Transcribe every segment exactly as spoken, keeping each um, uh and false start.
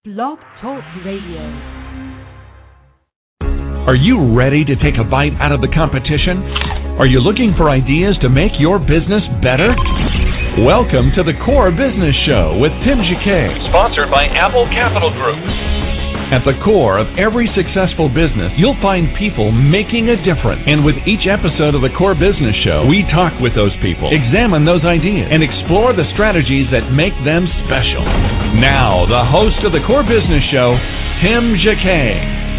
Blog Talk Radio. Are you ready to take a bite out of the competition? Are you looking for ideas to make your business better? Welcome to the Core Business Show with Tim Jacquet, sponsored by Apple Capital Group. At the core of every successful business, you'll find people making a difference. And with each episode of the Core Business Show, we talk with those people, examine those ideas, and explore the strategies that make them special. Now, the host of the Core Business Show, Tim Jacquet.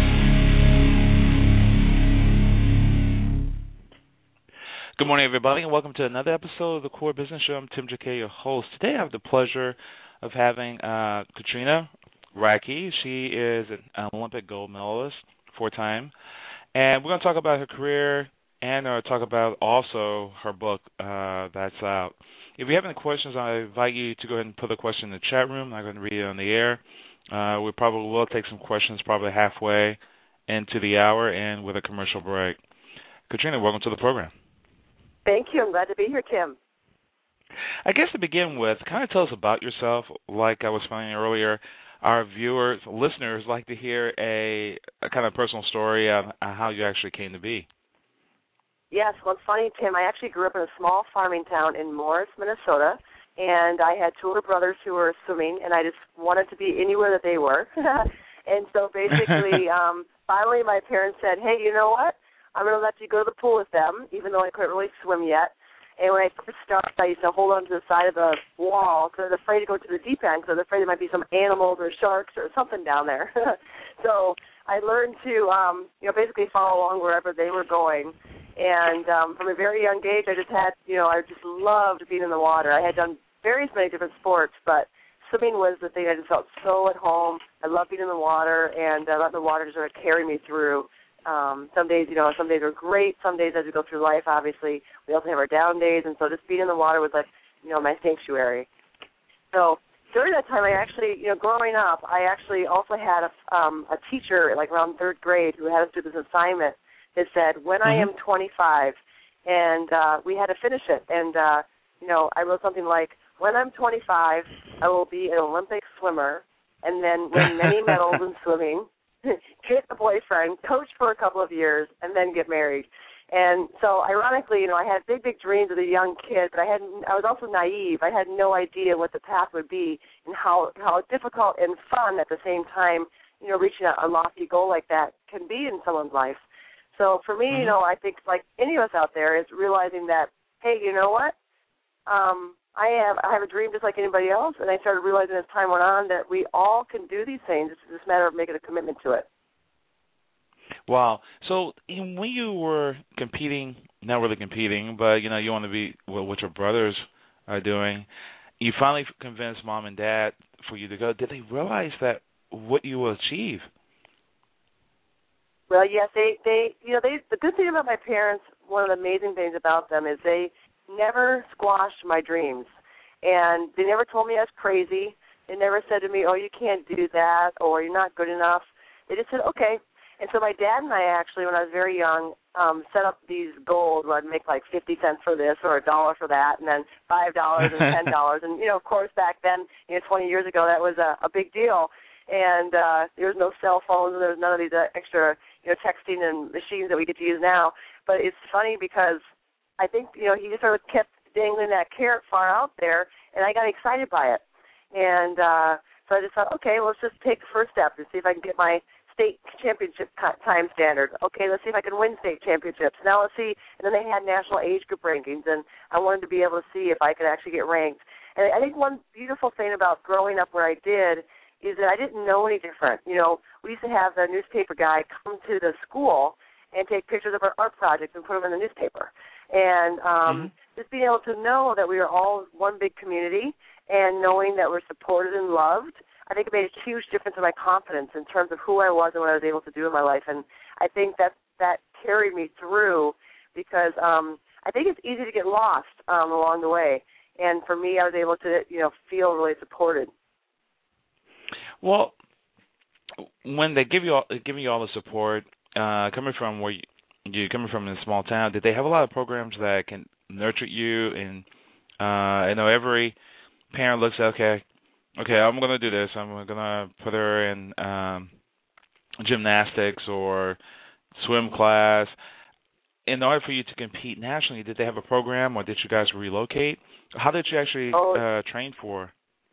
Good morning, everybody, and welcome to another episode of the Core Business Show. I'm Tim Jacquet, your host. Today I have the pleasure of having uh, Katrina Racky. She is an Olympic gold medalist, four-time, and we're going to talk about her career and uh, talk about also her book uh, that's out. If you have any questions, I invite you to go ahead and put a question in the chat room. I'm going to read it on the air. Uh, we probably will take some questions probably halfway into the hour and with a commercial break. Katrina, welcome to the program. Thank you. I'm glad to be here, Tim. I guess to begin with, kind of tell us about yourself. Like I was saying earlier, our viewers, listeners, like to hear a, a kind of personal story of how you actually came to be. Yes, well, it's funny, Tim. I actually grew up in a small farming town in Morris, Minnesota, and I had two older brothers who were swimming, and I just wanted to be anywhere that they were. And so basically, um, finally my parents said, hey, you know what? I'm going to let you go to the pool with them, even though I couldn't really swim yet. And when I first started, I used to hold on to the side of the wall because I was afraid to go to the deep end because I was afraid there might be some animals or sharks or something down there. So I learned to, um, you know, basically follow along wherever they were going. And um, from a very young age, I just had, you know, I just loved being in the water. I had done various many different sports, but swimming was the thing I just felt so at home. I loved being in the water, and I let the water sort of carry me through. Um, some days, you know, some days are great. Some days as we go through life, obviously, we also have our down days. And so just being in the water was like, you know, my sanctuary. So during that time, I actually, you know, growing up, I actually also had a, um, a teacher, like around third grade, who had us do this assignment that said, when mm-hmm. I am twenty-five, and uh, we had to finish it. And, uh, you know, I wrote something like, when I'm twenty-five, I will be an Olympic swimmer and then win many medals in swimming, get a boyfriend, coach for a couple of years, and then get married. And so, ironically, you know, I had big, big dreams as a young kid, but I hadn't. I was also naive. I had no idea what the path would be and how how difficult and fun at the same time, you know, reaching a, a lofty goal like that can be in someone's life. So for me, mm-hmm. you know, I think like any of us out there is realizing that, hey, you know what? Um, I have I have a dream just like anybody else, and I started realizing as time went on that we all can do these things. It's just a matter of making a commitment to it. Wow. So when you were competing, not really competing, but, you know, you want to be what your brothers are doing, you finally convinced mom and dad for you to go. Did they realize that what you will achieve? Well, yes, they, they you know, they the good thing about my parents, one of the amazing things about them is they never squashed my dreams. And they never told me I was crazy. They never said to me, oh, you can't do that, or you're not good enough. They just said, okay. And so my dad and I actually, when I was very young, um, set up these goals where I'd make like fifty cents for this or a dollar for that, and then five dollars and ten dollars. And, you know, of course, back then, you know, twenty years ago, that was a, a big deal. And uh, there was no cell phones, and there was none of these uh, extra, you know, texting and machines that we get to use now. But it's funny because I think, you know, he just sort of kept dangling that carrot far out there, and I got excited by it. And uh, so I just thought, okay, well, let's just take the first step and see if I can get my state championship time standard. Okay, let's see if I can win state championships. Now let's see. And then they had national age group rankings, and I wanted to be able to see if I could actually get ranked. And I think one beautiful thing about growing up where I did is that I didn't know any different. You know, we used to have the newspaper guy come to the school and take pictures of our art projects and put them in the newspaper. And um, mm-hmm. just being able to know that we are all one big community and knowing that we're supported and loved, I think it made a huge difference in my confidence in terms of who I was and what I was able to do in my life. And I think that that carried me through because um, I think it's easy to get lost um, along the way. And for me, I was able to, you know, feel really supported. Well, when they give you all, giving you all the support, uh, coming from where you, you coming from in a small town, did they have a lot of programs that can nurture you? And uh, I know every parent looks, okay, okay, I'm going to do this. I'm going to put her in um, gymnastics or swim class. In order for you to compete nationally, did they have a program or did you guys relocate? How did you actually oh, uh, train for?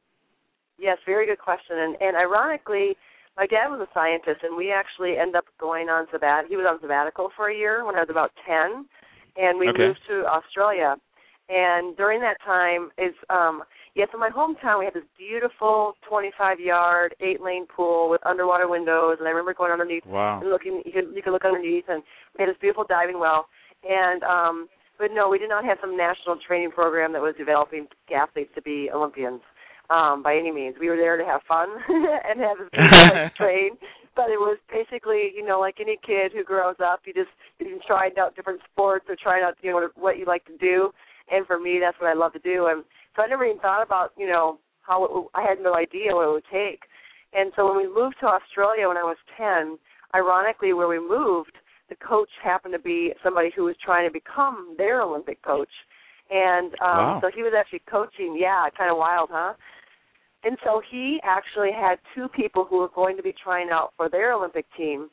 Yes, very good question. And, and ironically, my dad was a scientist, and we actually ended up going on sabbat. He was on sabbatical for a year when I was about ten, and we okay. moved to Australia. And during that time, is um, yes, in my hometown, we had this beautiful twenty-five yard, eight-lane pool with underwater windows, and I remember going underneath wow. and looking. You could you could look underneath, and we had this beautiful diving well. And um, but no, we did not have some national training program that was developing athletes to be Olympians. Um, by any means. We were there to have fun and have as nice train, but it was basically, you know, like any kid who grows up, you just you tried out different sports or trying out, you know, what you like to do, and for me, that's what I love to do. And so I never even thought about, you know, how it, I had no idea what it would take. And so when we moved to Australia when I was ten, ironically, where we moved, the coach happened to be somebody who was trying to become their Olympic coach. And um, wow. so he was actually coaching, yeah, kind of wild, huh? And so he actually had two people who were going to be trying out for their Olympic team.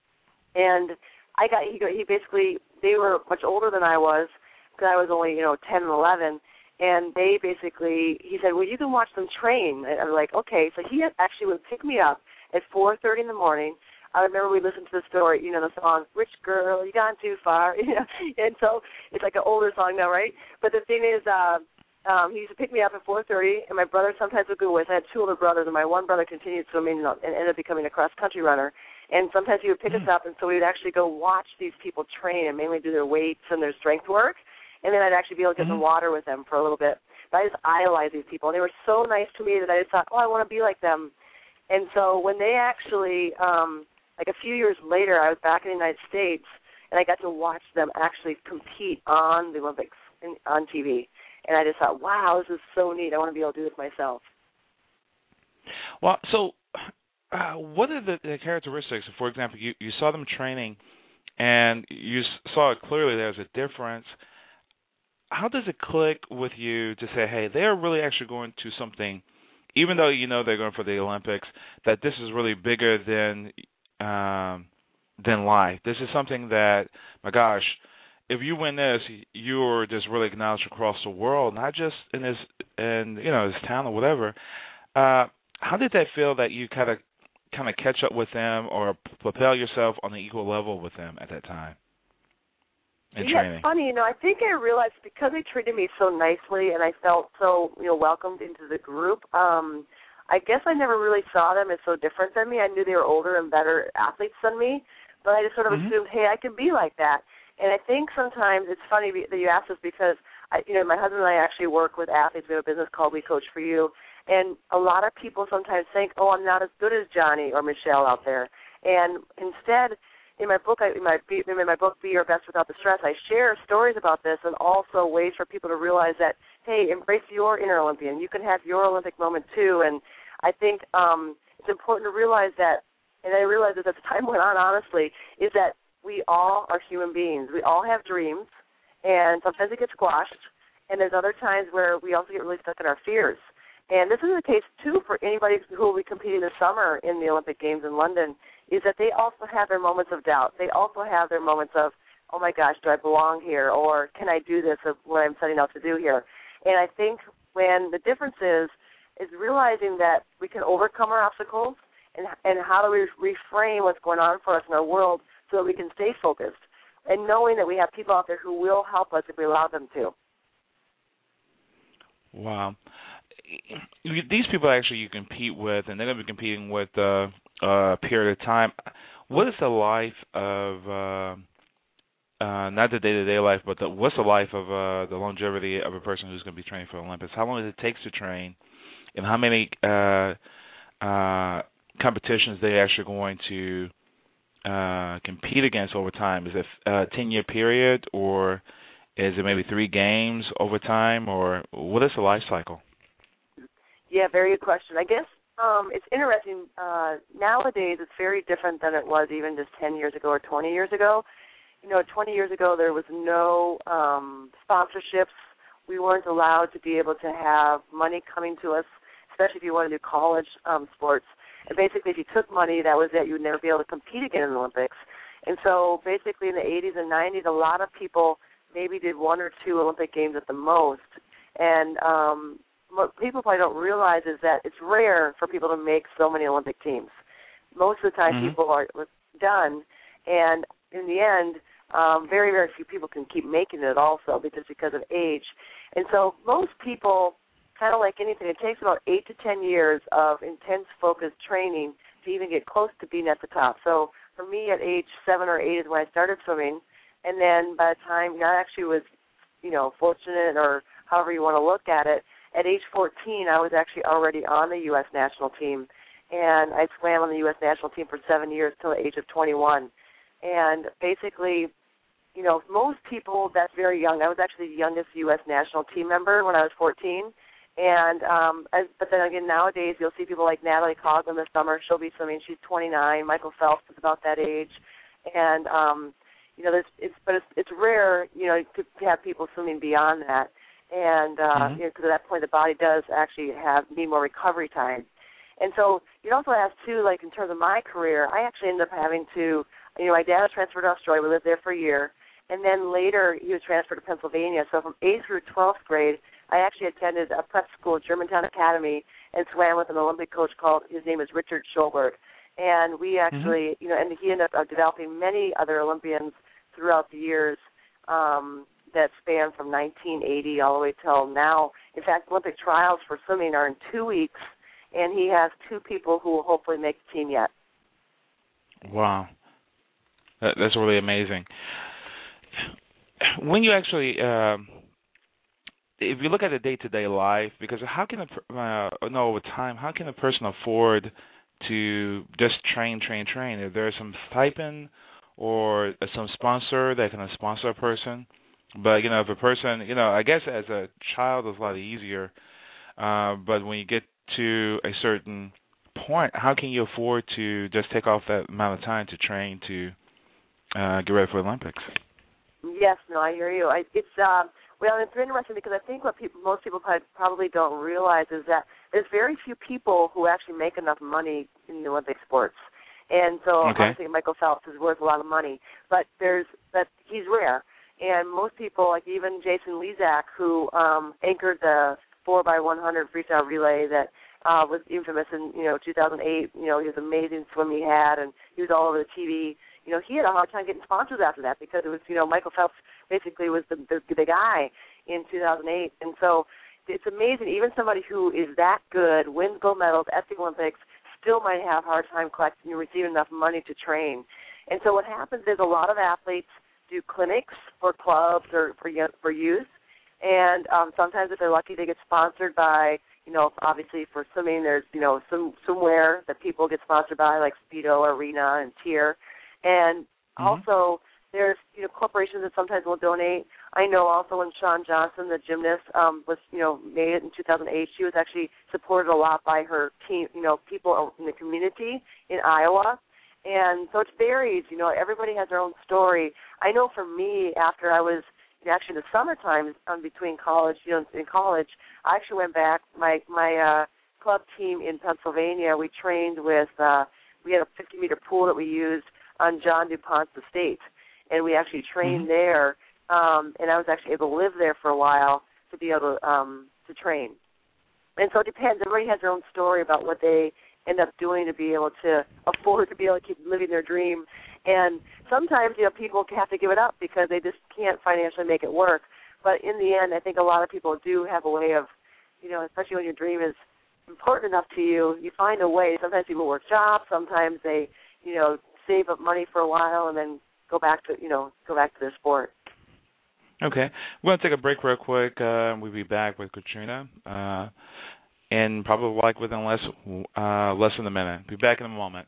And I got, he, he basically, they were much older than I was, because I was only, you know, ten and eleven. And they basically, he said, well, you can watch them train. And I was like, okay. So he actually would pick me up at four thirty in the morning. I remember we listened to the story, you know, the song, Rich Girl, You Gone Too Far. You know? And so it's like an older song now, right? But the thing is, uh, um, he used to pick me up at four thirty, and my brother sometimes would go with. I had two older brothers, and my one brother continued swimming and ended up becoming a cross-country runner. And sometimes he would pick mm. us up, and so we would actually go watch these people train and mainly do their weights and their strength work. And then I'd actually be able to get mm. some water with them for a little bit. But I just idolized these people, and they were so nice to me that I just thought, oh, I want to be like them. And so when they actually, um, like a few years later, I was back in the United States, and I got to watch them actually compete on the Olympics in, on T V. And I just thought, wow, this is so neat. I want to be able to do this myself. Well, so uh, what are the, the characteristics? For example, you, you saw them training, and you saw clearly there's a difference. How does it click with you to say, hey, they're really actually going to something, even though you know they're going for the Olympics, that this is really bigger than um, than life? This is something that, my gosh, if you win this, you're just really acknowledged across the world, not just in this, in you know, this town or whatever. Uh, how did that feel that you kind of, kind of catch up with them or propel yourself on an equal level with them at that time in yeah, training? It's funny, you know. I think I realized because they treated me so nicely and I felt so, you know, welcomed into the group. Um, I guess I never really saw them as so different than me. I knew they were older and better athletes than me, but I just sort of mm-hmm. assumed, hey, I can be like that. And I think sometimes it's funny that you ask this because, I, you know, my husband and I actually work with athletes. We have a business called We Coach For You. And a lot of people sometimes think, oh, I'm not as good as Johnny or Michelle out there. And instead, in my book, I, in, my, in my book, Be Your Best Without the Stress, I share stories about this and also ways for people to realize that, hey, embrace your inner Olympian. You can have your Olympic moment too. And I think um, it's important to realize that, and I realized this as time went on, honestly, is that we all are human beings. We all have dreams, and sometimes it gets squashed, and there's other times where we also get really stuck in our fears. And this is the case, too, for anybody who will be competing this summer in the Olympic Games in London, is that they also have their moments of doubt. They also have their moments of, oh, my gosh, do I belong here, or can I do this of what I'm setting out to do here? And I think when the difference is, is realizing that we can overcome our obstacles and, and how do we reframe what's going on for us in our world so that we can stay focused, and knowing that we have people out there who will help us if we allow them to. Wow. These people actually you compete with, and they're going to be competing with uh, a period of time. What is the life of, uh, uh, not the day-to-day life, but the, what's the life of uh, the longevity of a person who's going to be training for the Olympics? How long does it take to train, and how many uh, uh, competitions they actually going to Uh, compete against over time? Is it a ten-year period, or is it maybe three games over time, or what is the life cycle? Yeah, very good question. I guess um, it's interesting. Uh, nowadays, it's very different than it was even just ten years ago or twenty years ago. You know, twenty years ago, there was no um, sponsorships. We weren't allowed to be able to have money coming to us, especially if you want to do college um, sports. And basically, if you took money, that was it. You would never be able to compete again in the Olympics. And so basically in the eighties and nineties, a lot of people maybe did one or two Olympic Games at the most. And um, what people probably don't realize is that it's rare for people to make so many Olympic teams. Most of the time mm-hmm. people are done, and in the end, um, very, very few people can keep making it also because because of age. And so most people, kind of like anything, it takes about eight to ten years of intense, focused training to even get close to being at the top. So for me, at age seven or eight is when I started swimming, and then by the time I actually was, you know, fortunate or however you want to look at it, at age fourteen, I was actually already on the U S national team, and I swam on the U S national team for seven years till the age of twenty-one. And basically, you know, most people, that's very young. I was actually the youngest U S national team member when I was fourteen. And um, as, but then again, nowadays you'll see people like Natalie Coughlin this summer. She'll be swimming. She's twenty-nine. Michael Phelps is about that age. And um, you know, there's, it's but it's, it's rare, you know, to have people swimming beyond that. And uh, mm-hmm. you know, because at that point the body does actually have need more recovery time. And so you'd also ask too, like in terms of my career, I actually ended up having to, you know, my dad was transferred to Australia. We lived there for a year. And then later he was transferred to Pennsylvania. So from eighth through twelfth grade, I actually attended a prep school at Germantown Academy and swam with an Olympic coach called, his name is Richard Schulberg. And we actually, mm-hmm. you know, and he ended up developing many other Olympians throughout the years um, that span from nineteen eighty all the way till now. In fact, Olympic trials for swimming are in two weeks, and he has two people who will hopefully make the team yet. Wow. That, that's really amazing. When you actually, um, if you look at the day-to-day life, because how can a, uh, no, over time, how can a person afford to just train, train, train? If there's some stipend or some sponsor that can sponsor a person, but, you know, if a person, you know, I guess as a child it's a lot easier, uh, but when you get to a certain point, how can you afford to just take off that amount of time to train to uh, get ready for the Olympics? Yes, no, I hear you. I, it's um, well, it's interesting because I think what people, most people probably don't realize is that there's very few people who actually make enough money in the Olympic sports, and so okay. obviously Michael Phelps is worth a lot of money, but there's that he's rare, and most people, like even Jason Lezak, who um, anchored the four by one hundred freestyle relay that uh, was infamous in you know two thousand eight. You know, he was an amazing swim he had, and he was all over the T V. You know, he had a hard time getting sponsors after that because it was, you know, Michael Phelps basically was the, the, the guy in two thousand eight. And so it's amazing. Even somebody who is that good, wins gold medals at the Olympics, still might have a hard time collecting and receiving enough money to train. And so what happens is a lot of athletes do clinics for clubs or for, for youth. And um, sometimes if they're lucky, they get sponsored by, you know, obviously for swimming, there's, you know, some somewhere that people get sponsored by, like Speedo, Arena, and Tier. And mm-hmm. also, there's you know corporations that sometimes will donate. I know also when Shawn Johnson, the gymnast, um, was you know made it in two thousand eight, she was actually supported a lot by her team, you know, people in the community in Iowa. And so it varies. You know, everybody has their own story. I know for me, after I was actually in the summertime um, between college, you know, in college, I actually went back. My my uh, club team in Pennsylvania, we trained with. Uh, we had a fifty meter pool that we used on John DuPont's estate, and we actually trained mm-hmm. there, um, and I was actually able to live there for a while to be able to, um, to train. And so it depends. Everybody has their own story about what they end up doing to be able to afford to be able to keep living their dream. And sometimes, you know, people have to give it up because they just can't financially make it work. But in the end, I think a lot of people do have a way of, you know, especially when your dream is important enough to you, you find a way. Sometimes people work jobs. Sometimes they, you know, save up money for a while and then go back to, you know, go back to their sport. Okay. We're going to take a break real quick. Uh, we'll be back with Katrina uh, and probably like within less, uh, less than a minute. Be back in a moment.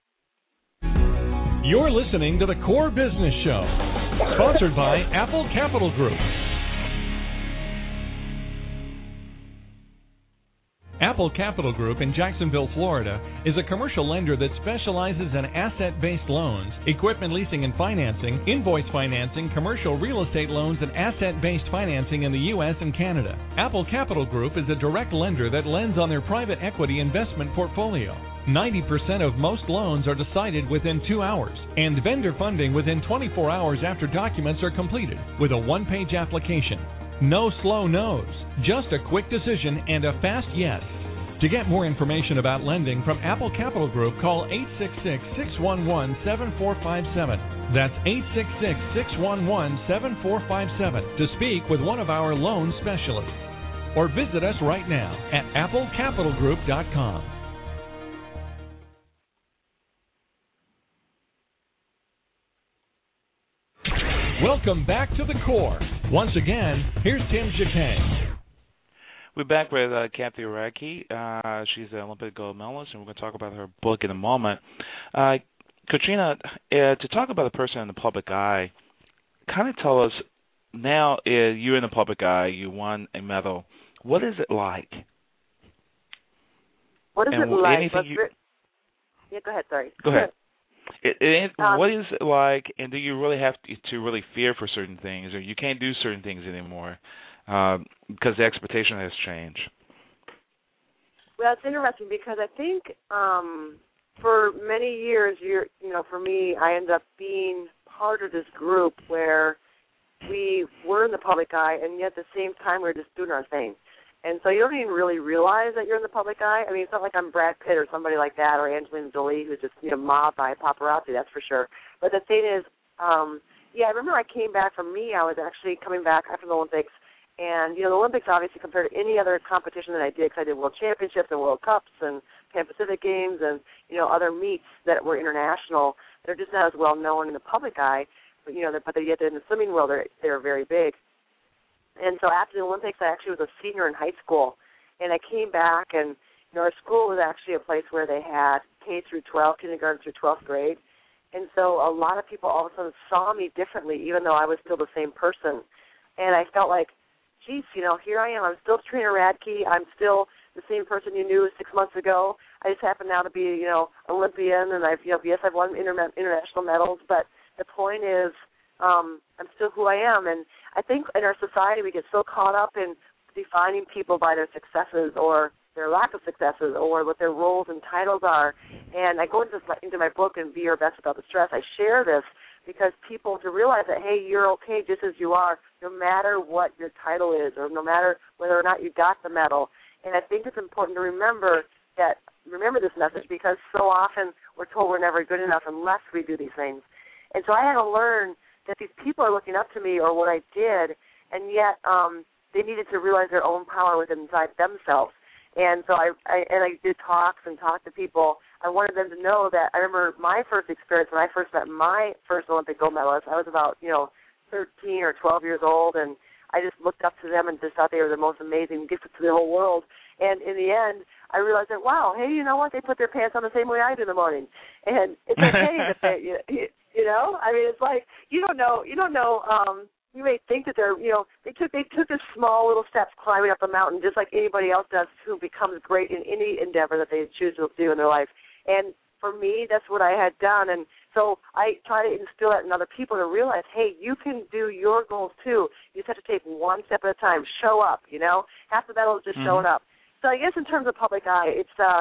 You're listening to the Core Business Show, sponsored by Apple Capital Group. Apple Capital Group in Jacksonville, Florida, is a commercial lender that specializes in asset-based loans, equipment leasing and financing, invoice financing, commercial real estate loans, and asset-based financing in the U S and Canada. Apple Capital Group is a direct lender that lends on their private equity investment portfolio. ninety percent of most loans are decided within two hours, and vendor funding within twenty-four hours after documents are completed with a one-page application. No slow no's, just a quick decision and a fast yes. To get more information about lending from Apple Capital Group, call eight six six, six one one, seven four five seven. That's eight six six, six one one, seven four five seven to speak with one of our loan specialists. Or visit us right now at apple capital group dot com. Welcome back to the Core. Once again, here's Tim Jacquet. We're back with uh, Kathy Radke. Uh, she's an Olympic gold medalist, and we're going to talk about her book in a moment. Uh, Katrina, uh, to talk about a person in the public eye, kind of tell us, now uh, you're in the public eye, you won a medal. What is it like? What is and it like? You... Yeah, go ahead, sorry. Go ahead. It, it, um, what is it like, and do you really have to, to really fear for certain things, or you can't do certain things anymore uh, because the expectation has changed? Well, it's interesting because I think um, for many years, you're, you know, for me, I ended up being part of this group where we were in the public eye, and yet at the same time, we were just doing our thing. And so you don't even really realize that you're in the public eye. I mean, it's not like I'm Brad Pitt or somebody like that, or Angelina Jolie, who's just, you know, mobbed by paparazzi, that's for sure. But the thing is, um, yeah, I remember I came back from me. I was actually coming back after the Olympics. And, you know, the Olympics, obviously, compared to any other competition that I did, because I did World Championships and World Cups and Pan Pacific Games and, you know, other meets that were international, they're just not as well known in the public eye. But, you know, but yet in the swimming world, they're, they're very big. And so after the Olympics, I actually was a senior in high school, and I came back, and you know, our school was actually a place where they had K through twelve, kindergarten through twelfth grade, and so a lot of people all of a sudden saw me differently, even though I was still the same person, and I felt like, geez, you know, here I am. I'm still Katrina Radke. I'm still the same person you knew six months ago. I just happen now to be, you know, Olympian, and I've, you know, yes, I've won inter- international medals, but the point is, um, I'm still who I am, and I think in our society we get so caught up in defining people by their successes or their lack of successes or what their roles and titles are. And I go into, this, into my book and Be Your Best Without the Stress. I share this because people to realize that, hey, you're okay just as you are, no matter what your title is or no matter whether or not you got the medal. And I think it's important to remember that, remember this message because so often we're told we're never good enough unless we do these things. And so I had to learn that these people are looking up to me or what I did, and yet um, they needed to realize their own power within inside themselves. And so I, I and I did talks and talked to people. I wanted them to know that I remember my first experience when I first met my first Olympic gold medalist. I was about, you know, thirteen or twelve years old, and I just looked up to them and just thought they were the most amazing gift to the whole world. And in the end, I realized that, wow, hey, you know what? They put their pants on the same way I do in the morning. And it's okay that they, you, you know, I mean, it's like, you don't know, you don't know, um, you may think that they're, you know, they took they took this small little steps climbing up the mountain just like anybody else does who becomes great in any endeavor that they choose to do in their life. And for me, that's what I had done. And so I try to instill that in other people to realize, hey, you can do your goals too. You just have to take one step at a time. Show up, you know. Half the battle is just mm-hmm. showing up. So I guess in terms of public eye, it's, uh,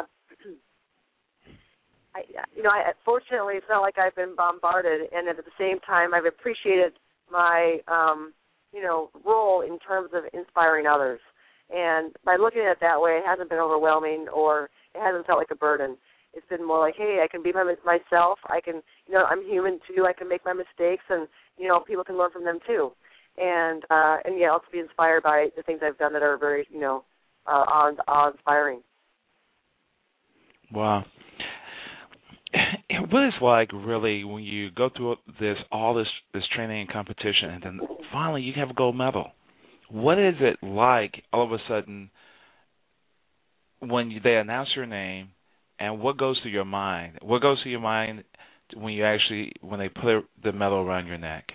I, you know, I, fortunately it's not like I've been bombarded, and at the same time I've appreciated my, um, you know, role in terms of inspiring others. And by looking at it that way, it hasn't been overwhelming or it hasn't felt like a burden. It's been more like, hey, I can be my, myself. I can, you know, I'm human too. I can make my mistakes, and, you know, people can learn from them too. And, uh, and yeah, also be inspired by the things I've done that are very, you know, Uh, awe, awe-inspiring. Wow. What is like really when you go through this all this this training and competition, and then finally you have a gold medal? What is it like all of a sudden when you, they announce your name, and what goes through your mind? What goes through your mind when you actually when they put the medal around your neck?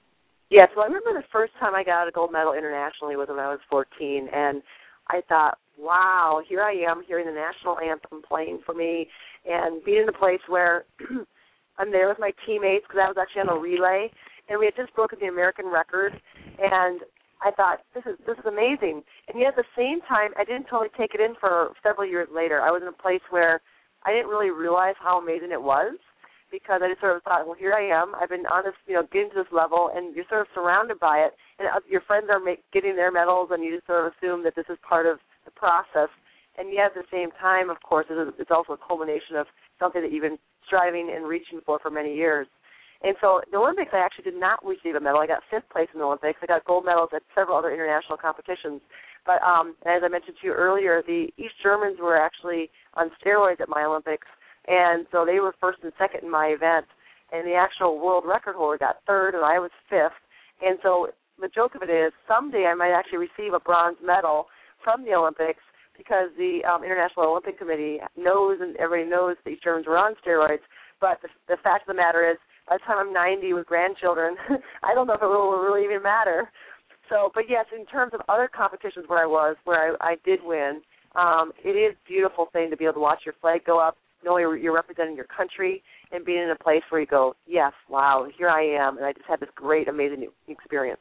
Yes, well, I remember the first time I got a gold medal internationally was when I was fourteen, and I thought, wow, here I am hearing the national anthem playing for me and being in a place where I'm there with my teammates because I was actually on a relay, and we had just broken the American record, and I thought, this is this is amazing. And yet at the same time, I didn't totally take it in for several years later. I was in a place where I didn't really realize how amazing it was because I just sort of thought, well, here I am. I've been on this, you know, getting to this level, and you're sort of surrounded by it, and your friends are make, getting their medals, and you just sort of assume that this is part of the process. And yet at the same time, of course, it's also a culmination of something that you've been striving and reaching for for many years. And so the Olympics, I actually did not receive a medal. I got fifth place in the Olympics. I got gold medals at several other international competitions. But um, as I mentioned to you earlier, the East Germans were actually on steroids at my Olympics, and so they were first and second in my event. And the actual world record holder got third, and I was fifth. And so the joke of it is someday I might actually receive a bronze medal from the Olympics because the um, International Olympic Committee knows, and everybody knows the East Germans were on steroids. But the, the fact of the matter is, by the time I'm ninety with grandchildren, I don't know if it will really even matter. So, but yes, in terms of other competitions where I was, where I, I did win, um, it is a beautiful thing to be able to watch your flag go up, knowing you're, you're representing your country, and being in a place where you go, yes, wow, here I am, and I just had this great, amazing experience.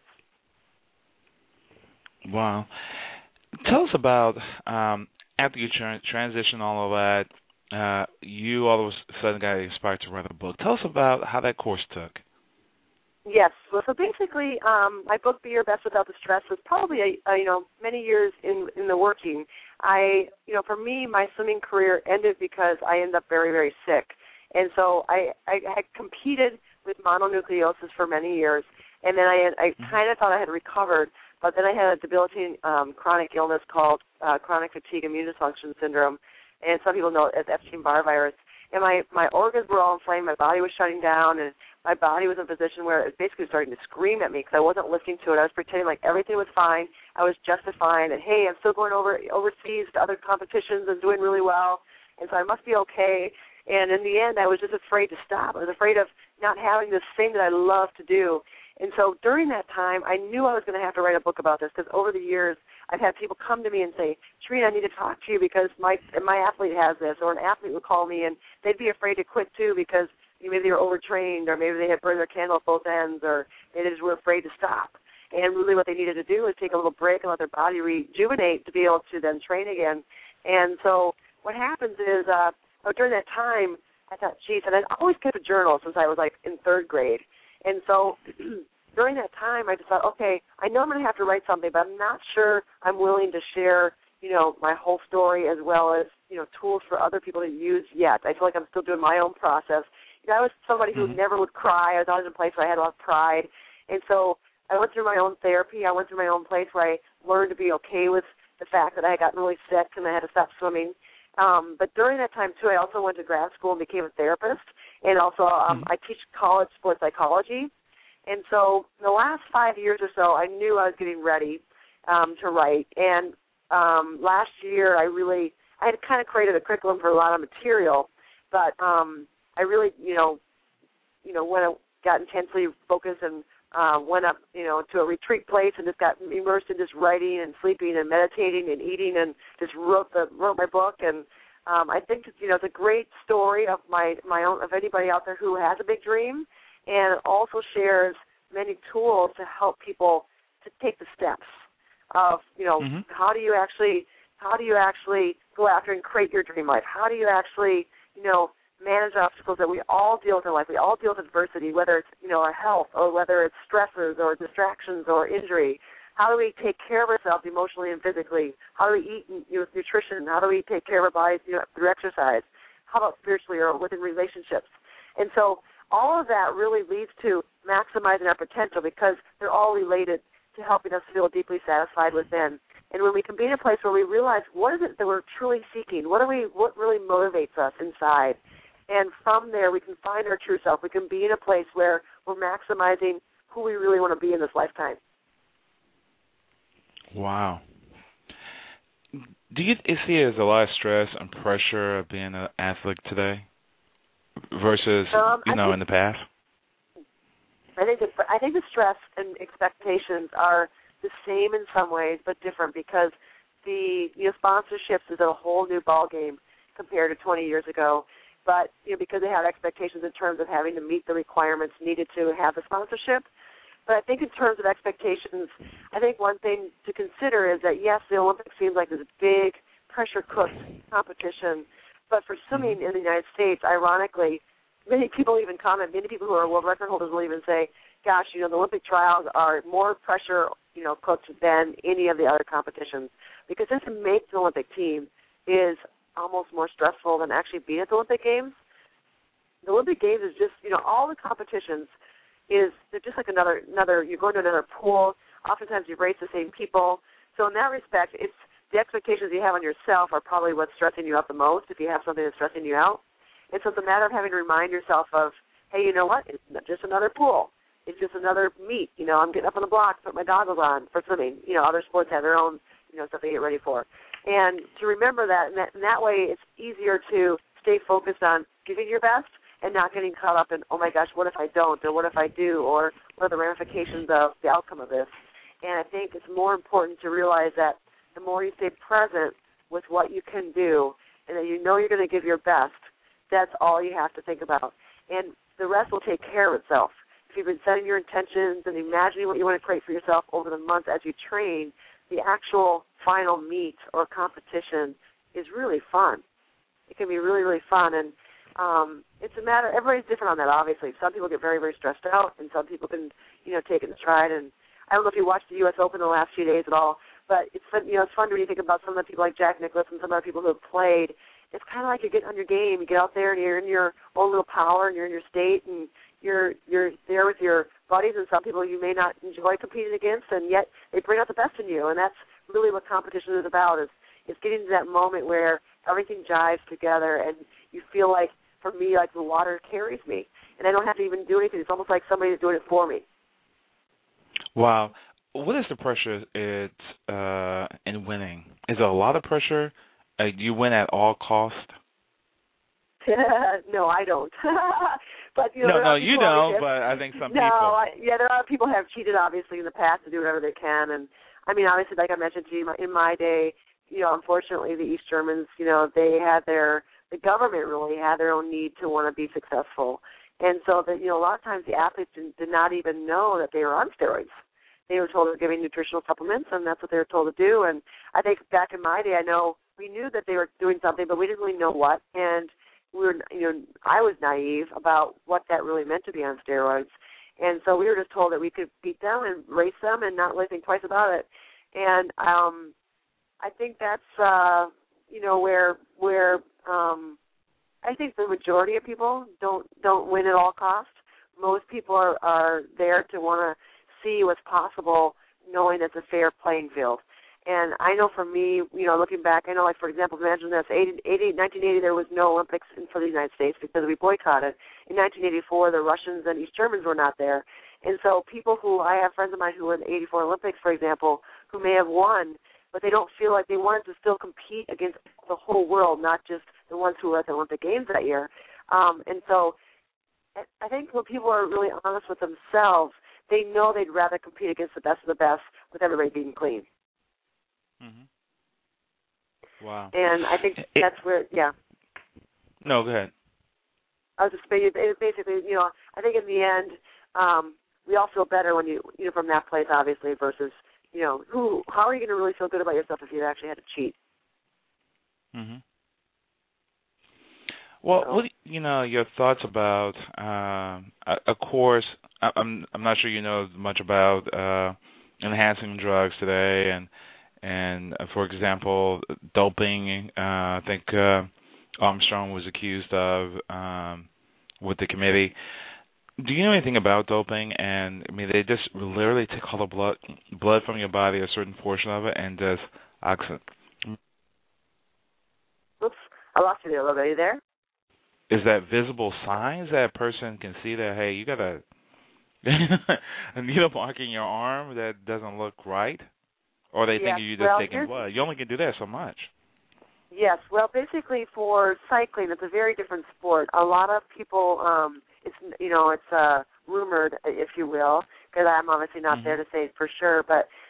Wow. Tell us about, um, after you tra- transition all of that, uh, you all of a sudden got inspired to write a book. Tell us about how that course took. Yes. Well, so basically, um, my book, Be Your Best Without the Stress, was probably, a, a, you know, many years in, in the working. I, you know, for me, my swimming career ended because I ended up very, very sick. And so I, I had competed with mononucleosis for many years, and then I, had, I kind of thought I had recovered, but then I had a debilitating um, chronic illness called uh, chronic fatigue immune dysfunction syndrome, and some people know it as Epstein-Barr virus. And my, my organs were all inflamed, my body was shutting down, and my body was in a position where it was basically starting to scream at me because I wasn't listening to it. I was pretending like everything was fine. I was justifying that, hey, I'm still going over overseas to other competitions and doing really well, and so I must be okay. And in the end, I was just afraid to stop. I was afraid of not having this thing that I love to do. And so during that time, I knew I was going to have to write a book about this because over the years, I've had people come to me and say, Trina, I need to talk to you because my my athlete has this, or an athlete would call me and they'd be afraid to quit too because maybe they were overtrained, or maybe they had burned their candle at both ends, or they just were afraid to stop. And really what they needed to do was take a little break and let their body rejuvenate to be able to then train again. And so what happens is uh, during that time, I thought, geez, and I'd always kept a journal since I was like in third grade. And so during that time, I just thought, okay, I know I'm going to have to write something, but I'm not sure I'm willing to share, you know, my whole story as well as, you know, tools for other people to use yet. I feel like I'm still doing my own process. You know, I was somebody who mm-hmm. never would cry. I was always in a place where I had a lot of pride. And so I went through my own therapy. I went through my own place where I learned to be okay with the fact that I had gotten really sick and I had to stop swimming. Um, but during that time, too, I also went to grad school and became a therapist. And also um, I teach college sports psychology. And so in the last five years or so, I knew I was getting ready um, to write. And um, last year, I really, I had kind of created a curriculum for a lot of material. But um, I really, you know, you know, when I got intensely focused and uh, went up, you know, to a retreat place and just got immersed in just writing and sleeping and meditating and eating and just wrote the wrote my book. And Um, I think, you know, it's a great story of my, my own, of anybody out there who has a big dream, and also shares many tools to help people to take the steps of, you know, mm-hmm. how do you actually, how do you actually go after and create your dream life? How do you actually, you know, manage obstacles that we all deal with in life? We all deal with adversity, whether it's, you know, our health or whether it's stressors or distractions or injury. How do we take care of ourselves emotionally and physically? How do we eat and, you know, with nutrition? How do we take care of our bodies, you know, through exercise? How about spiritually or within relationships? And so all of that really leads to maximizing our potential because they're all related to helping us feel deeply satisfied within. And when we can be in a place where we realize what is it that we're truly seeking, what are we, what really motivates us inside, and from there we can find our true self. We can be in a place where we're maximizing who we really want to be in this lifetime. Wow. Do you see there's a lot of stress and pressure of being an athlete today versus, um, you know, think, in the past? I think the, I think the stress and expectations are the same in some ways but different because the you know sponsorships is a whole new ball game compared to twenty years ago. But you know because they have expectations in terms of having to meet the requirements needed to have the sponsorship. But I think in terms of expectations, I think one thing to consider is that yes, the Olympics seems like this big pressure cooked competition, but for swimming in the United States, ironically, many people even comment. Many people who are world record holders will even say, "Gosh, you know, the Olympic trials are more pressure, you know, cooked than any of the other competitions because just to make the Olympic team is almost more stressful than actually being at the Olympic Games." The Olympic Games is just, you know, all the competitions is they're just like another another. You're going to another pool. Oftentimes you race the same people. So in that respect, it's the expectations you have on yourself are probably what's stressing you out the most if you have something that's stressing you out. And so it's a matter of having to remind yourself of, hey, you know what? It's not just another pool. It's just another meet. You know, I'm getting up on the block, put my goggles on for swimming. You know, other sports have their own, you know, stuff they get ready for. And to remember that, and that, and that way it's easier to stay focused on giving your best and not getting caught up in, oh, my gosh, what if I don't, or what if I do, or what are the ramifications of the outcome of this. And I think it's more important to realize that the more you stay present with what you can do and that you know you're going to give your best, that's all you have to think about. And the rest will take care of itself. If you've been setting your intentions and imagining what you want to create for yourself over the months as you train, the actual final meet or competition is really fun. It can be really, really fun. And um, it's a matter, everybody's different on that, obviously. Some people get very, very stressed out, and some people can, you know, take it in stride. And I don't know if you watched the U S Open the last few days at all, but it's fun, you know, it's fun when you think about some of the people like Jack Nicklaus and some other people who have played. It's kind of like you're getting on your game. You get out there and you're in your own little power and you're in your state and you're you're there with your buddies and some people you may not enjoy competing against, and yet they bring out the best in you. And that's really what competition is about, is, is getting to that moment where everything jives together and you feel like, for me, like the water carries me. And I don't have to even do anything. It's almost like somebody's doing it for me. Wow. What is the pressure it, uh, in winning? Is it a lot of pressure? Uh, do you win at all cost? No, I don't. But you know, no, no, you don't. Have, but I think some no, people. I, yeah, there are people who have cheated, obviously, in the past to do whatever they can. And I mean, obviously, like I mentioned to you, in my day, you know, unfortunately, the East Germans, you know, they had their the government really had their own need to want to be successful, and so that you know, a lot of times the athletes did, did not even know that they were on steroids. They were told they were giving nutritional supplements, and that's what they were told to do. And I think back in my day, I know we knew that they were doing something, but we didn't really know what. And we were, you know, I was naive about what that really meant to be on steroids. And so we were just told that we could beat them and race them and not really think twice about it. And um, I think that's, uh, you know, where where um, I think the majority of people don't don't win at all costs. Most people are, are there to want to see what's possible, knowing it's a fair playing field. And I know for me, you know, looking back, I know, like, for example, imagine this, eighty, eighty, nineteen eighty, there was no Olympics in, for the United States because we boycotted. In nineteen eighty-four, the Russians and East Germans were not there. And so people who, I have friends of mine who were in the eighty-four Olympics, for example, who may have won, but they don't feel like they wanted to still compete against the whole world, not just the ones who were at the Olympic Games that year. Um, and so I think when people are really honest with themselves, they know they'd rather compete against the best of the best with everybody being clean. Mm-hmm. Wow. And I think it, that's where, yeah. No, go ahead. I was just saying, basically, you know, I think in the end, um, we all feel better when you, you know, from that place, obviously, versus, you know, who, how are you going to really feel good about yourself if you actually had to cheat? Mm-hmm. Well, so. what you know, your thoughts about, um, of course, I'm I'm not sure you know much about uh, enhancing drugs today, and and uh, for example, doping. Uh, I think uh, Armstrong was accused of um, with the committee. Do you know anything about doping? And I mean, they just literally take all the blood blood from your body, a certain portion of it, and just oxygen. Oops, I lost you there a little bit. Are you there? Is that visible signs that a person can see that, hey, you got a, a needle mark in your arm that doesn't look right? Or they yes, think you're just well, taking blood. You only can do that so much. Yes, well, basically for cycling, it's a very different sport. A lot of people, um, it's you know, it's uh, rumored, if you will, because I'm obviously not mm-hmm. there to say for sure, but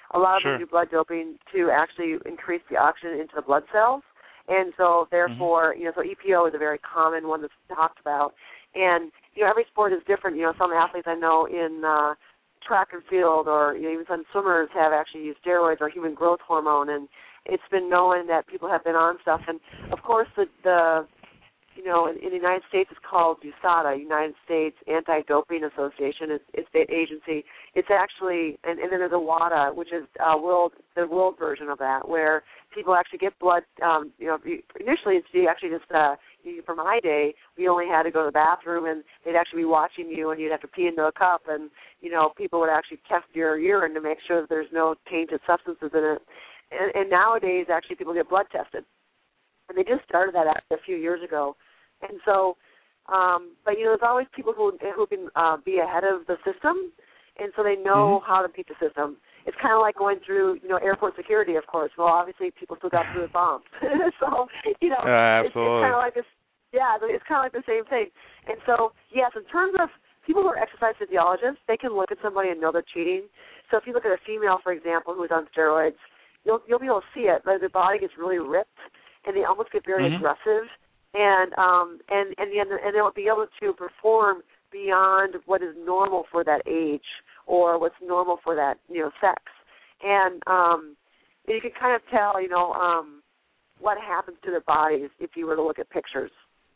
A lot of Sure. them do blood doping to actually increase the oxygen into the blood cells. And so, therefore, mm-hmm. you know, so E P O is a very common one that's talked about. And, you know, every sport is different. You know, some athletes I know in uh, track and field or, you know, even some swimmers have actually used steroids or human growth hormone. And it's been known that people have been on stuff. And, of course, the, the you know, in, in the United States it's called U S A D A, United States Anti-Doping Association. It's, it's the agency. It's actually, and, and then there's a WADA, which is uh, world the world version of that, where people actually get blood. Um, you know, initially it's you actually just uh, you, for my day, we only had to go to the bathroom, and they'd actually be watching you, and you'd have to pee into a cup, and you know, people would actually test your urine to make sure that there's no tainted substances in it. And, and nowadays, actually, people get blood tested, and they just started that a few years ago. And so, um, but, you know, there's always people who who can uh, be ahead of the system, and so they know mm-hmm. how to beat the system. It's kind of like going through, you know, airport security, of course. Well, obviously, people still got through the bombs. so, you know, uh, it's, it's kind of like this, yeah, it's kind of like the same thing. And so, yes, in terms of people who are exercise physiologists, they can look at somebody and know they're cheating. So if you look at a female, for example, who's on steroids, you'll, you'll be able to see it. Like their body gets really ripped, and they almost get very mm-hmm. aggressive. And um and and and they'll be able to perform beyond what is normal for that age or what's normal for that you know sex, and um you can kind of tell you know um what happens to their bodies if you were to look at pictures.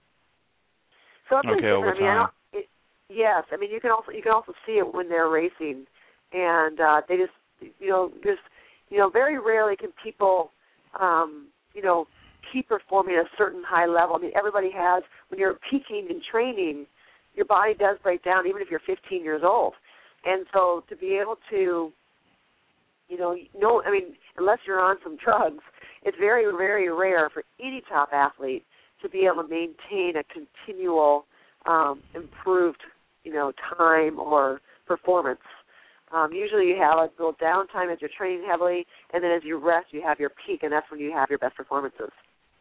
So it's okay, over I mean, I time. don't, it, yes, I mean you can also you can also see it when they're racing, and uh, they just you know just you know very rarely can people um, you know. keep performing at a certain high level. I mean, everybody has, when you're peaking in training, your body does break down, even if you're fifteen years old. And so to be able to, you know, no, I mean, unless you're on some drugs, it's very, very rare for any top athlete to be able to maintain a continual um, improved, you know, time or performance. Um, usually you have a little downtime as you're training heavily, and then as you rest, you have your peak, and that's when you have your best performances.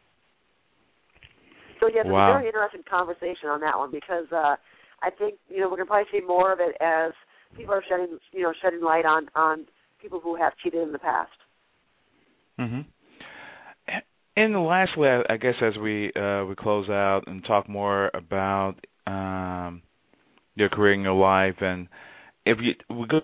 So, yes, wow. It's a very interesting conversation on that one because uh, I think, you know, we're going to probably see more of it as people are shedding, you know, shedding light on, on people who have cheated in the past. Mm-hmm. And lastly, I guess as we uh, we close out and talk more about um, your career and your life, and if you we go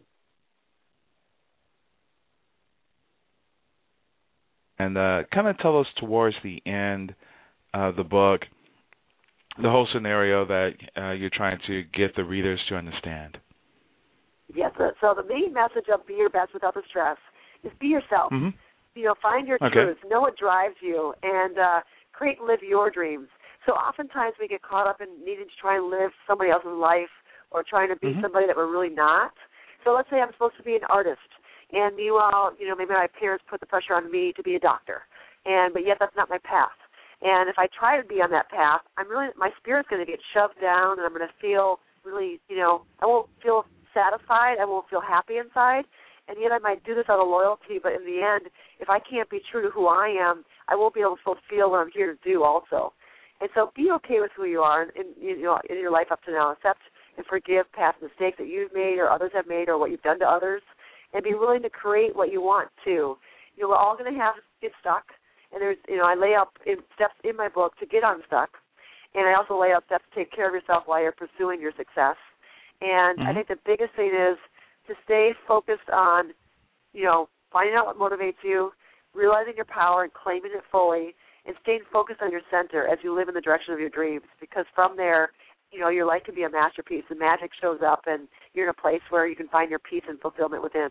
and uh, kind of tell us towards the end of the book the whole scenario that uh, you're trying to get the readers to understand. Yes. So the main message of Be Your Best Without the Stress is be yourself. Mm-hmm. You know, find your okay. truth, know what drives you, and uh, create and live your dreams. So oftentimes we get caught up in needing to try and live somebody else's life or trying to be mm-hmm. somebody that we're really not. So let's say I'm supposed to be an artist, and meanwhile, you know, maybe my parents put the pressure on me to be a doctor, and but yet that's not my path. And if I try to be on that path, I'm really my spirit's going to get shoved down, and I'm going to feel really, you know, I won't feel satisfied. I won't feel happy inside. And yet I might do this out of loyalty, but in the end, if I can't be true to who I am, I won't be able to fulfill what I'm here to do also. And so be okay with who you are in, you know, in your life up to now. Accept and forgive past mistakes that you've made or others have made or what you've done to others, and be willing to create what you want to. You know, we're all going to have get stuck. And there's, you know, I lay out in steps in my book to get unstuck, and I also lay out steps to take care of yourself while you're pursuing your success. And mm-hmm. I think the biggest thing is to stay focused on, you know, finding out what motivates you, realizing your power and claiming it fully, and staying focused on your center as you live in the direction of your dreams. Because from there, you know, your life can be a masterpiece. The magic shows up, and you're in a place where you can find your peace and fulfillment within.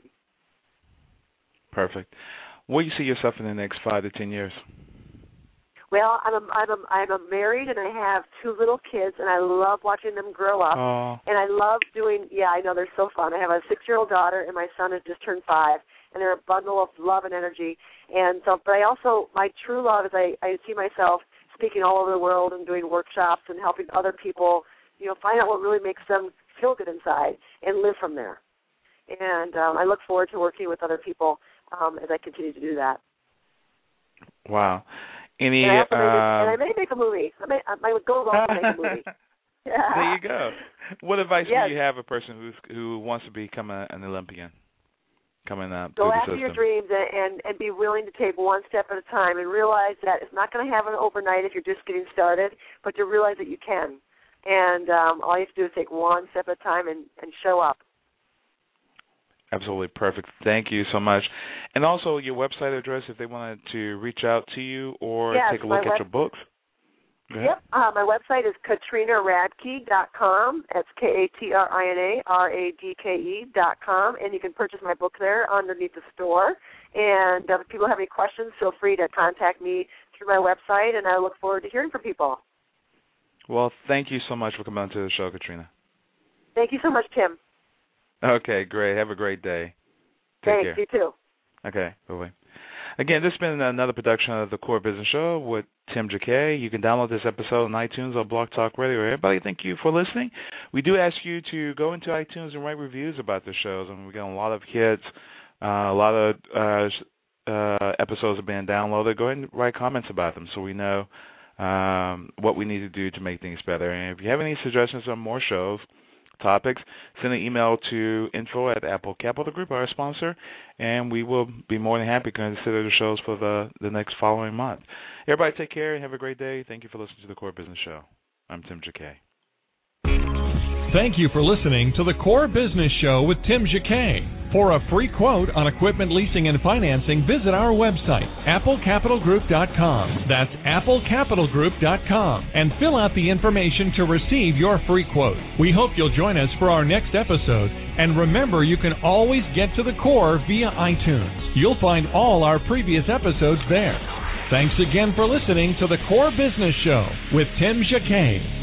Perfect. Where do you see yourself in the next five to ten years? Well, I'm a, I'm a, I'm a married, and I have two little kids, and I love watching them grow up. Oh. And I love doing, yeah, I know, they're so fun. I have a six-year-old daughter, and my son has just turned five, and they're a bundle of love and energy. And so, but I also, my true love is I, I see myself speaking all over the world and doing workshops and helping other people, you know, find out what really makes them feel good inside and live from there. And um, I look forward to working with other people um, as I continue to do that. Wow. Any? And I, also um, may make, and I may make a movie. I may, my goal is also to make a movie. Yeah. There you go. What advice yes. would you have a person who's, who wants to become a, an Olympian? coming up. Go through after the your system. dreams and, and, and be willing to take one step at a time and realize that it's not going to happen overnight if you're just getting started, but to realize that you can. And um, all you have to do is take one step at a time and, and show up. Absolutely perfect. Thank you so much. And also your website address if they wanted to reach out to you or yes, take a look at web- your books. Go ahead. Yep. Uh, my website is katrina radke dot com. That's K A T R I N A R A D K E dot com. And you can purchase my book there underneath the store. And uh, if people have any questions, feel free to contact me through my website, and I look forward to hearing from people. Well, thank you so much for coming on to the show, Katrina. Thank you so much, Tim. Okay, great. Have a great day. Take Thanks. care. You too. Okay, bye-bye. Again, this has been another production of the Core Business Show with Tim Jacquet. You can download this episode on iTunes or Blog Talk Radio. Everybody, thank you for listening. We do ask you to go into iTunes and write reviews about the shows. I mean, we got a lot of hits, uh, a lot of uh, uh, episodes are being downloaded. Go ahead and write comments about them so we know um, what we need to do to make things better. And if you have any suggestions on more shows, topics, send an email to info at Apple Capital Group, our sponsor, and we will be more than happy to consider the shows for the, the next following month. Everybody take care and have a great day. Thank you for listening to the Core Business Show. I'm Tim Jacquet. Thank you for listening to the Core Business Show with Tim Jacquet. For a free quote on equipment leasing and financing, visit our website, apple capital group dot com. That's apple capital group dot com. And fill out the information to receive your free quote. We hope you'll join us for our next episode. And remember, you can always get to the Core via iTunes. You'll find all our previous episodes there. Thanks again for listening to the Core Business Show with Tim Jacquet.